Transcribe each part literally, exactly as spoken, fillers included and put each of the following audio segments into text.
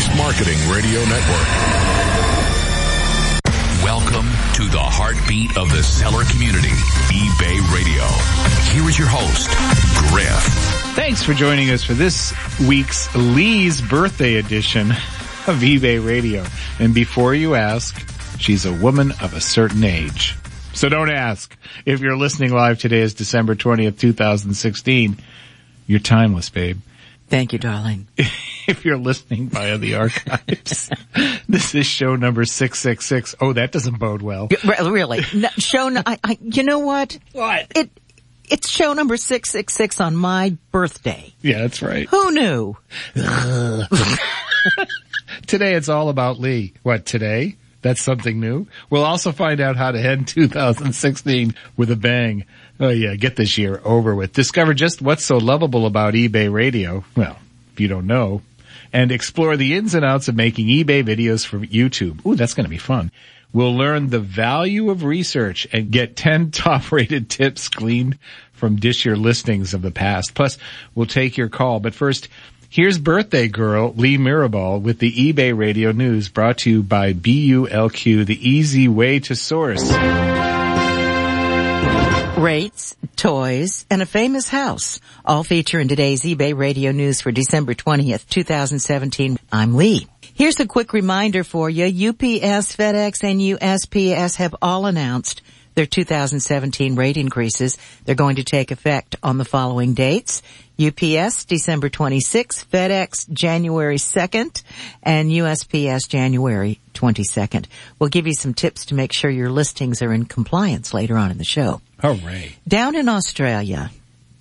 Choice Marketing Radio Network. Welcome to the heartbeat of the seller community, eBay Radio. Here is your host, Griff. Thanks for joining us for this week's Lee's birthday edition of eBay Radio. And before you ask, she's a woman of a certain age. So don't ask. If you're listening live, today is December twentieth, twenty sixteen. You're timeless, babe. Thank you, darling. If you're listening via the archives, this is show number six six six. Oh, that doesn't bode well. Really? No, show, no, I, I, you know what? What? It, it's show number six six six on my birthday. Yeah, that's right. Who knew? Today it's all about Lee. What, today? That's something new. We'll also find out how to end two thousand sixteen with a bang. Oh yeah, get this year over with. Discover just what's so lovable about eBay Radio. Well, if you don't know. And explore the ins and outs of making eBay videos for YouTube. Ooh, that's going to be fun. We'll learn the value of research and get ten top-rated tips gleaned from Dish Your listings of the past. Plus, we'll take your call. But first, here's birthday girl Lee Mirabal with the eBay Radio News, brought to you by B U L Q, the easy way to source. Rates, toys, and a famous house all feature in today's eBay Radio News for December twentieth, twenty seventeen. I'm Lee. Here's a quick reminder for you. U P S, FedEx, and U S P S have all announced their two thousand seventeen rate increases. They're going to take effect on the following dates. U P S, December twenty-sixth, FedEx, January second, and U S P S, January twenty-second. We'll give you some tips to make sure your listings are in compliance later on in the show. Hooray. Down in Australia,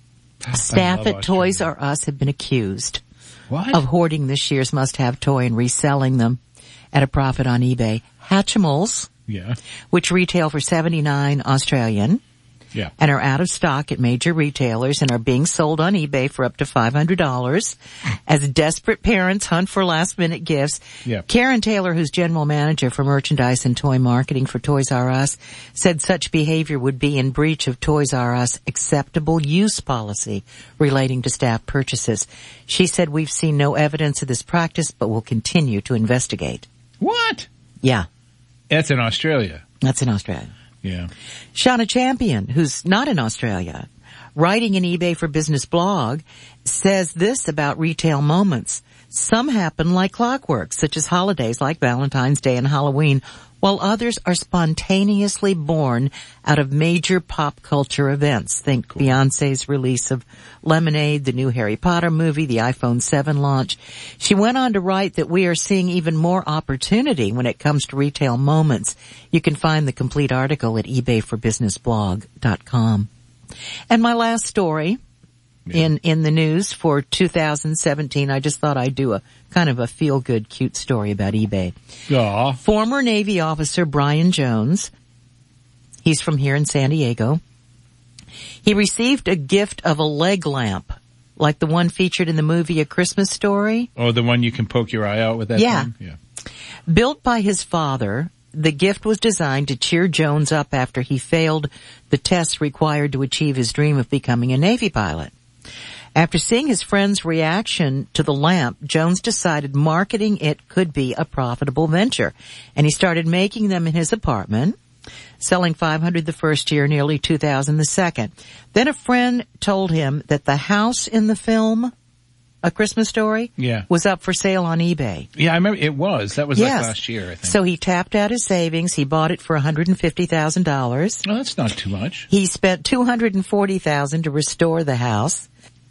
staff at Australia. Toys R Us have been accused What? of hoarding this year's must-have toy and reselling them at a profit on eBay. Hatchimals, Yeah. which retail for seventy-nine Australian Yeah. and are out of stock at major retailers and are being sold on eBay for up to five hundred dollars as desperate parents hunt for last-minute gifts. Yeah. Karen Taylor, who's general manager for merchandise and toy marketing for Toys R Us, said such behavior would be in breach of Toys R Us acceptable use policy relating to staff purchases. She said, "We've seen no evidence of this practice, but will continue to investigate." What? Yeah, That's in Australia. that's in Australia. Yeah. Shauna Champion, who's not in Australia, writing an eBay for Business blog, says this about retail moments. Some happen like clockwork, such as holidays like Valentine's Day and Halloween, while others are spontaneously born out of major pop culture events. Think cool. Beyonce's release of Lemonade, the new Harry Potter movie, the iPhone seven launch. She went on to write that we are seeing even more opportunity when it comes to retail moments. You can find the complete article at ebay for business blog dot com. And my last story yeah. in, in the news for two thousand seventeen, I just thought I'd do a kind of a feel-good, cute story about eBay. Aw. Former Navy officer Brian Jones, he's from here in San Diego. He received a gift of a leg lamp, like the one featured in the movie A Christmas Story. Oh, the one you can poke your eye out with that Yeah. thing? Yeah. Built by his father, the gift was designed to cheer Jones up after he failed the tests required to achieve his dream of becoming a Navy pilot. After seeing his friend's reaction to the lamp, Jones decided marketing it could be a profitable venture, and he started making them in his apartment, selling five hundred the first year, nearly two thousand the second. Then a friend told him that the house in the film, A Christmas Story, Yeah. was up for sale on eBay. Yeah, I remember it was. That was Yes. like last year, I think. So he tapped out his savings. He bought it for one hundred fifty thousand dollars. Oh, that's not too much. He spent two hundred forty thousand dollars to restore the house.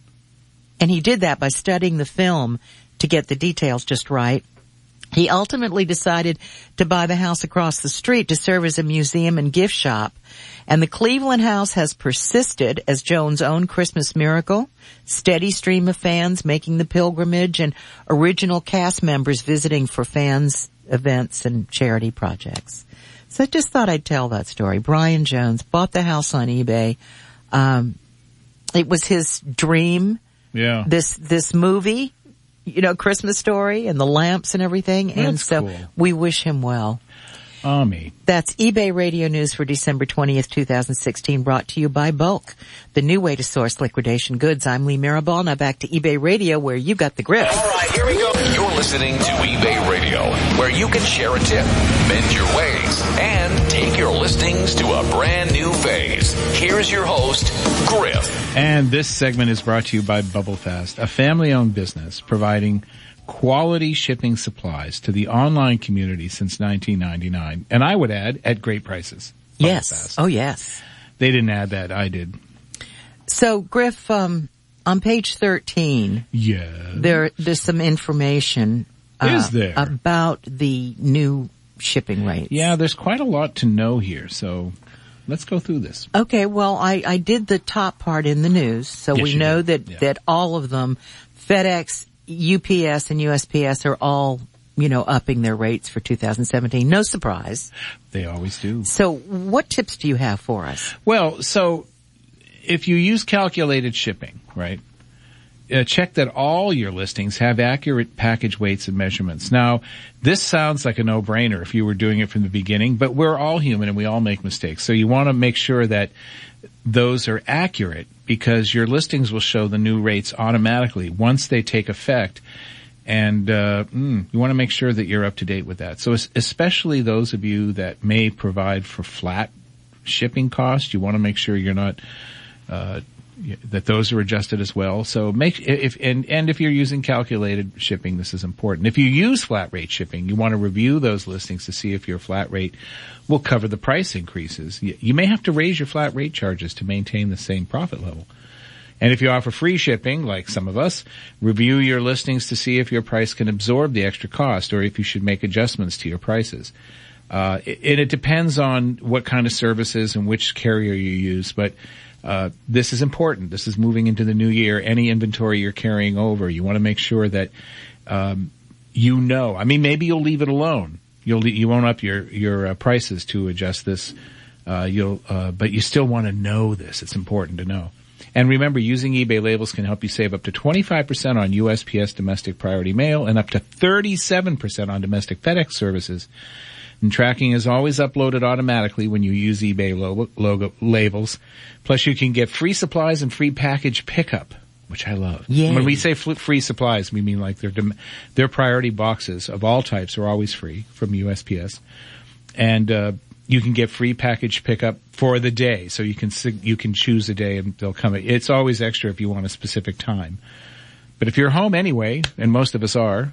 And he did that by studying the film to get the details just right. He ultimately decided to buy the house across the street to serve as a museum and gift shop. And the Cleveland house has persisted as Jones' own Christmas miracle, steady stream of fans making the pilgrimage, and original cast members visiting for fans, events, and charity projects. So I just thought I'd tell that story. Brian Jones bought the house on eBay. Um, it was his dream. Yeah. This, this movie, you know, Christmas Story and the lamps and everything. And That's so cool. we wish him well. Oh, me. That's eBay Radio News for December twentieth, twenty sixteen, brought to you by Bulk, the new way to source liquidation goods. I'm Lee Mirabal. Now back to eBay Radio, where you got the grip. All right, here we go. You're listening to eBay Radio, where you can share a tip, mend your ways, and take your listings to a brand new phase. Here's your host, Griff. And this segment is brought to you by BubbleFast, a family-owned business providing quality shipping supplies to the online community since nineteen ninety-nine. And I would add, at great prices. Yes. BubbleFast. Oh, yes. They didn't add that. I did. So, Griff, um, on page thirteen, yeah, there, there's some information uh, Is there? about the new shipping rates. Yeah, there's quite a lot to know here, so let's go through this. Okay, well, I, I did the top part in the news, so Yes, we you know did. that, Yeah. that all of them, FedEx, U P S, and U S P S are all, you know, upping their rates for two thousand seventeen. No surprise. They always do. So what tips do you have for us? Well, so if you use calculated shipping, right, uh, check that all your listings have accurate package weights and measurements. Now, this sounds like a no-brainer if you were doing it from the beginning, but we're all human and we all make mistakes. So you want to make sure that those are accurate, because your listings will show the new rates automatically once they take effect. And uh, mm, you want to make sure that you're up to date with that. So especially those of you that may provide for flat shipping costs, you want to make sure you're not uh, that those are adjusted as well. So make if and and if you're using calculated shipping, this is important. If you use flat rate shipping, you want to review those listings to see if your flat rate will cover the price increases. You, you may have to raise your flat rate charges to maintain the same profit level. And if you offer free shipping, like some of us, review your listings to see if your price can absorb the extra cost or if you should make adjustments to your prices. Uh, and it depends on what kind of services and which carrier you use, but uh, this is important. This is moving into the new year. Any inventory you're carrying over, you want to make sure that um, you know. I mean, maybe you'll leave it alone. You'll you won't up your your uh, prices to adjust this. Uh, you'll, uh, but you still want to know this. It's important to know. And remember, using eBay labels can help you save up to twenty-five percent on U S P S domestic priority mail and up to thirty-seven percent on domestic FedEx services. And tracking is always uploaded automatically when you use eBay logo, logo labels. Plus, you can get free supplies and free package pickup, which I love. Yay. When we say f- free supplies, we mean like their dem- their priority boxes of all types are always free from U S P S, and uh, you can get free package pickup for the day. So you can you can choose a day and they'll come. It's always extra if you want a specific time. But if you're home anyway, and most of us are,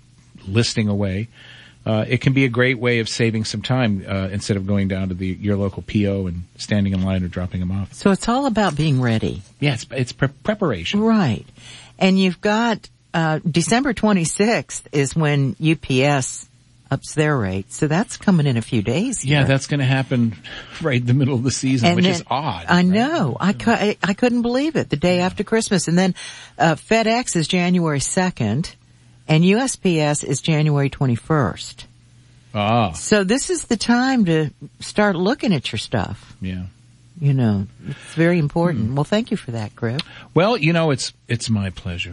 listing away. Uh, it can be a great way of saving some time uh, instead of going down to the your local P O and standing in line or dropping them off. So it's all about being ready. Yeah, it's, it's pre- preparation. Right. And you've got uh December twenty-sixth is when U P S ups their rate. So that's coming in a few days here. Yeah, that's going to happen right in the middle of the season, And which then- is odd. I right? know. I, cu- I, I couldn't believe it. The day after Christmas. And then uh FedEx is January second. And U S P S is January twenty-first. Ah, So this is the time to start looking at your stuff. yeah. You know, it's very important. Well, thank you for that, Griff. Well, you know, it's it's my pleasure.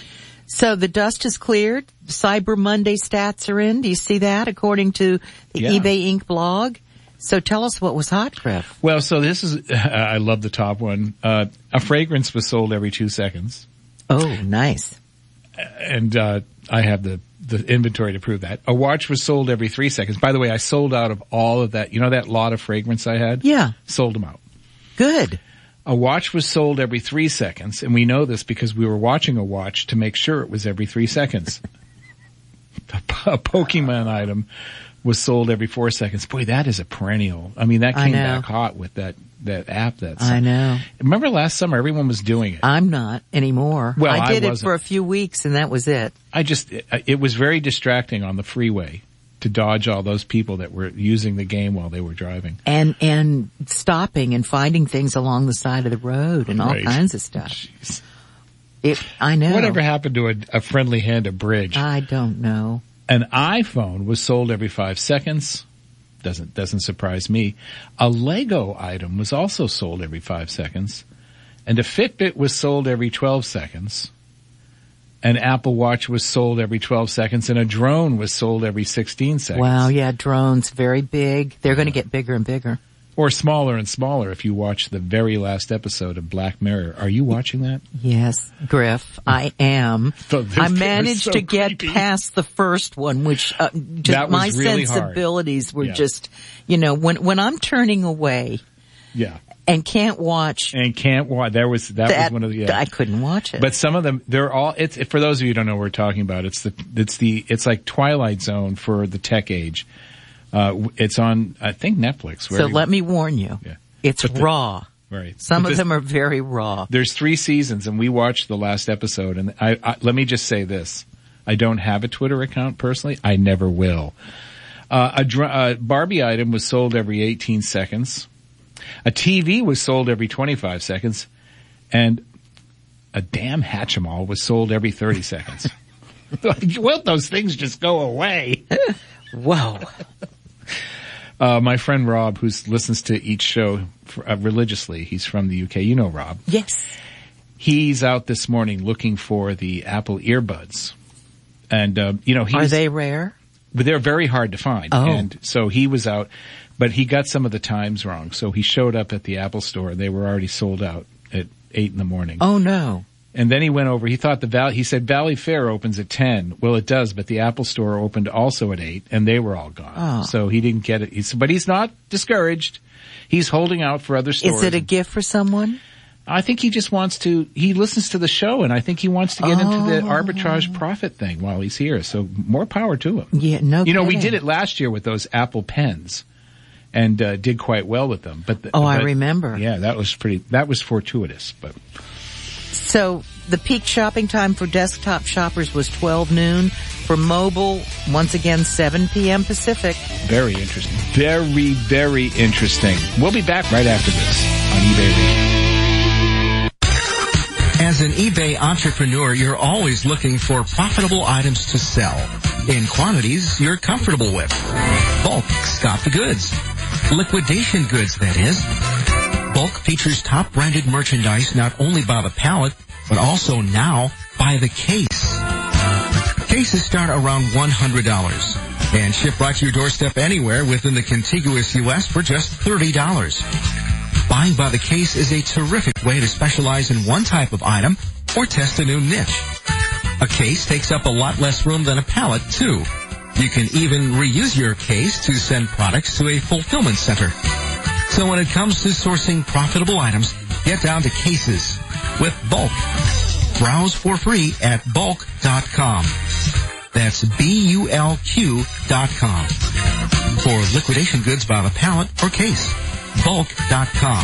So the dust is cleared. Cyber Monday stats are in. Do you see that according to the Yeah. eBay Incorporated blog? So tell us what was hot, Griff. Well, so this is, I love the top one. Uh, a fragrance was sold every two seconds. Oh, nice. And, uh, I have the, the inventory to prove that. A watch was sold every three seconds. By the way, I sold out of all of that. You know that lot of fragrance I had? Yeah. Sold them out. Good. A watch was sold every three seconds, and we know this because we were watching a watch to make sure it was every three seconds. A Pokemon item was sold every four seconds. Boy, that is a perennial. I mean, that I came know. back hot with that, that app. That's, I know. Remember last summer, everyone was doing it. I'm not anymore. Well, I I did it wasn't. for a few weeks and that was it. I just, it, it was very distracting on the freeway to dodge all those people that were using the game while they were driving. And, and stopping and finding things along the side of the road and all Right. kinds of stuff. Jeez. It, I know. Whatever happened to a, a friendly hand at bridge? I don't know. An iPhone was sold every five seconds. Doesn't, doesn't surprise me. A Lego item was also sold every five seconds. And a Fitbit was sold every twelve seconds. An Apple Watch was sold every twelve seconds, and a drone was sold every sixteen seconds. Wow, yeah, drones, very big. They're going to get bigger and bigger. Or smaller and smaller if you watch the very last episode of Black Mirror. Are you watching that? Yes, Griff, I am. So this- I managed so to get creepy. past the first one, which uh, just That was my really sensibilities hard. were Yeah. just, you know, when when I'm turning away Yeah. and can't watch And can't watch. There was, that, that, was one of the, yeah. I couldn't watch it. But some of them, they're all, it's, for those of you who don't know what we're talking about, it's the, it's the, it's like Twilight Zone for the tech age. Uh, it's on, I think, Netflix. so where let me warn you, Yeah. it's But the- raw. Right. Some But of this- them are very raw. There's three seasons, and we watched the last episode. And I, I let me just say this: I don't have a Twitter account personally. I never will. Uh, a, dr- a Barbie item was sold every eighteen seconds. A T V was sold every twenty-five seconds, and a damn Hatchimal was sold every thirty seconds. Won't those things just go away? Whoa. Uh, my friend Rob, who listens to each show for, uh, religiously, he's from the U K. You know Rob. Yes. He's out this morning looking for the Apple earbuds. And, uh, you know, he's, Are they rare? but they're very hard to find. Oh. And so he was out, but he got some of the times wrong. So he showed up at the Apple store. They were already sold out at eight in the morning. Oh no. And then he went over, he thought the Valley, he said Valley Fair opens at ten. Well, it does, but the Apple store opened also at eight, and they were all gone. Oh. So he didn't get it. He's, but he's not discouraged. He's holding out for other stores. Is it a gift for someone? I think he just wants to, he listens to the show, and I think he wants to get into the Oh. arbitrage profit thing while he's here. So more power to him. Yeah, no You know, we kidding. did it last year with those Apple pens and uh, did quite well with them. But the, Oh, I but- remember. Yeah, that was pretty, that was fortuitous, but So the peak shopping time for desktop shoppers was twelve noon. For mobile, once again, seven p.m. Pacific. very interesting. Very, very interesting. We'll be back right after this on eBay Radio. As an eBay entrepreneur, you're always looking for profitable items to sell in quantities you're comfortable with. Bulk got the goods. Liquidation goods, that is. Bulk features top branded merchandise not only by the pallet, but also now by the case. Cases start around one hundred dollars and ship right to your doorstep anywhere within the contiguous U S for just thirty dollars. Buying by the case is a terrific way to specialize in one type of item or test a new niche. A case takes up a lot less room than a pallet, too. You can even reuse your case to send products to a fulfillment center. So when it comes to sourcing profitable items, get down to cases with Bulk. Browse for free at bulk dot com. That's B U L Q dot com. For liquidation goods by the pallet or case. bulk dot com.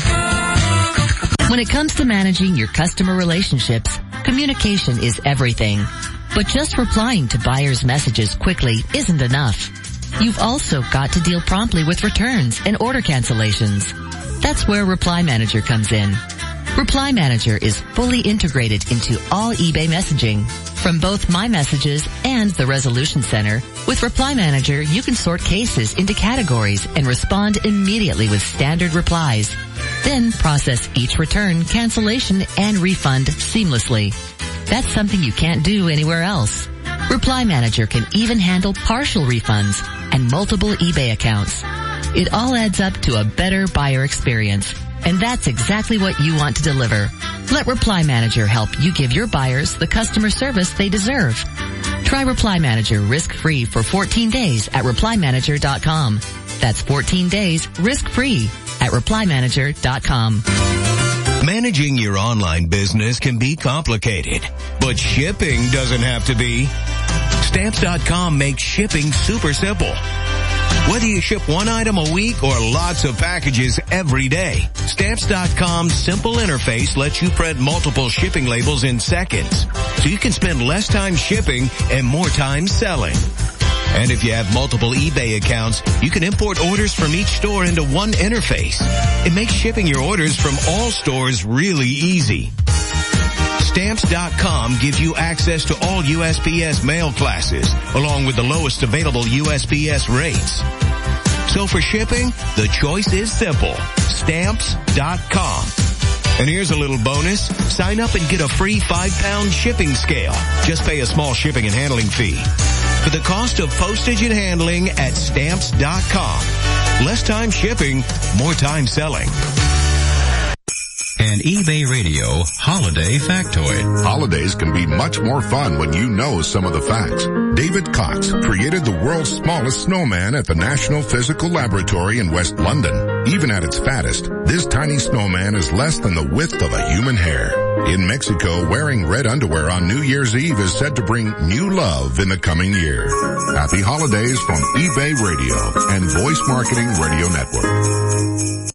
When it comes to managing your customer relationships, communication is everything. But just replying to buyers' messages quickly isn't enough. You've also got to deal promptly with returns and order cancellations. That's where Reply Manager comes in. Reply Manager is fully integrated into all eBay messaging. From both My Messages and the Resolution Center, with Reply Manager, you can sort cases into categories and respond immediately with standard replies. Then process each return, cancellation, and refund seamlessly. That's something you can't do anywhere else. Reply Manager can even handle partial refunds and multiple eBay accounts. It all adds up to a better buyer experience. And that's exactly what you want to deliver. Let Reply Manager help you give your buyers the customer service they deserve. Try Reply Manager risk-free for fourteen days at reply manager dot com. That's fourteen days risk-free at reply manager dot com. Managing your online business can be complicated, but shipping doesn't have to be. Stamps dot com makes shipping super simple. Whether you ship one item a week or lots of packages every day, Stamps dot com's simple interface lets you print multiple shipping labels in seconds, so you can spend less time shipping and more time selling. And if you have multiple eBay accounts, you can import orders from each store into one interface. It makes shipping your orders from all stores really easy. Stamps dot com gives you access to all U S P S mail classes, along with the lowest available U S P S rates. So for shipping, the choice is simple. Stamps dot com. And here's a little bonus. Sign up and get a free five pound shipping scale. Just pay a small shipping and handling fee. For the cost of postage and handling at stamps dot com. Less time shipping, more time selling. An eBay Radio Holiday Factoid. Holidays can be much more fun when you know some of the facts. David Cox created the world's smallest snowman at the National Physical Laboratory in West London. Even at its fattest, this tiny snowman is less than the width of a human hair. In Mexico, wearing red underwear on New Year's Eve is said to bring new love in the coming year. Happy holidays from eBay Radio and Voice Marketing Radio Network.